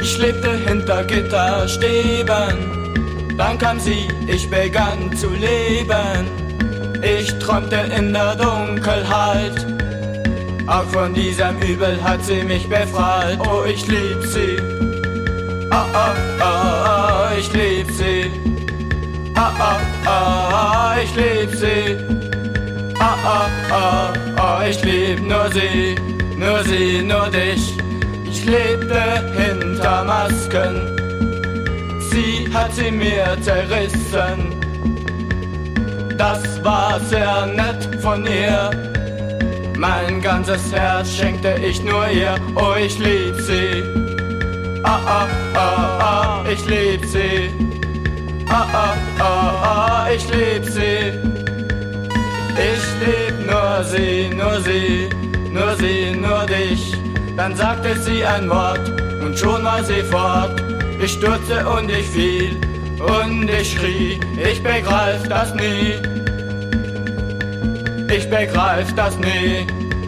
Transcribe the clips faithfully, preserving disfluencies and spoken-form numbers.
Ich lebte hinter Gitterstäben, dann kam sie, ich begann zu leben. Ich träumte in der Dunkelheit, auch von diesem Übel hat sie mich befreit. Oh, ich lieb sie, ah, ah, ah, ich lieb sie, ah, ah, ah, ich lieb sie, ah, ah, ah, ah, ich lieb nur sie, nur sie, nur dich. Ich lebte hinter Masken, sie hat sie mir zerrissen. Das war sehr nett von ihr, mein ganzes Herz schenkte ich nur ihr. Oh, ich lieb sie, ah, ah, ah, ah, ich lieb sie, ah, ah, ah, ah, ich lieb sie. Ich lieb nur sie, nur sie, nur sie, nur dich. Dann sagte sie ein Wort und schon war sie fort. Ich stürzte und ich fiel und ich schrie, ich begreif das nie, ich begreif das nie.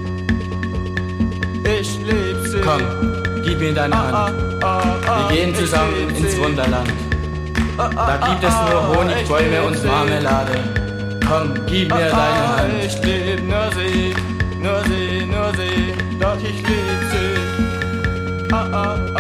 Ich lieb sie. Komm, gib mir deine Hand. Ah, ah, ah, Wir gehen zusammen ins sie. Wunderland. Ah, ah, Da gibt es nur ah, Honigbäume und sie. Marmelade. Komm, gib mir deine Hand. Ich lieb nur sie, nur sie, nur sie, doch ich lieb sie. Ah, ah,